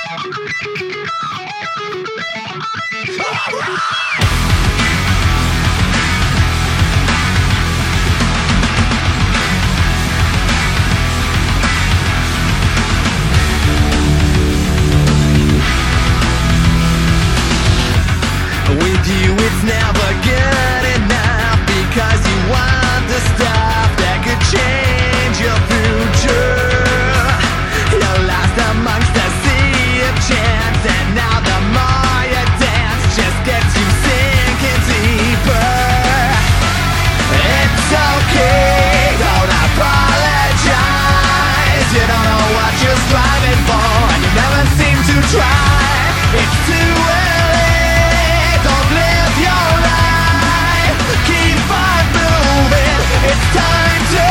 With you it's never good enough, because you want the stuff that could change your future. You're lost amongst the sea of chance, and now the more you dance just gets you sinking deeper. It's okay, don't apologize. You don't know what you're striving for, and you never seem to try. It's too early, don't live your life. Keep on moving, it's time to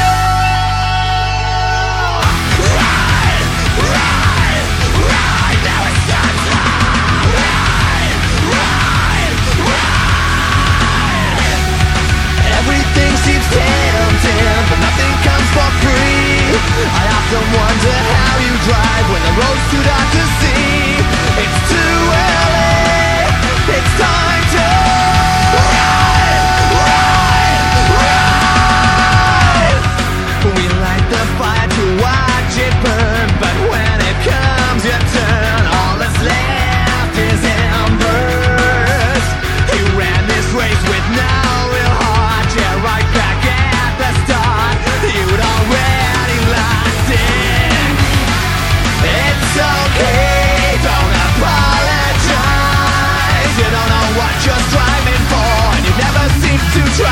ride, ride, ride. Now it's time to ride, ride, ride. Everything seems tempting, but nothing comes for free. I often wonder how you drive when the road's too dark to see. It's too early, it's time to ride, ride, ride. We light the fire to watch it burn, but when it comes your turn, all that's left is embers. You ran this race with no real heart, yeah, right back at the start. You'd already lost it. It's okay, don't apologize. You don't know what you're striving for, and you never seem to try.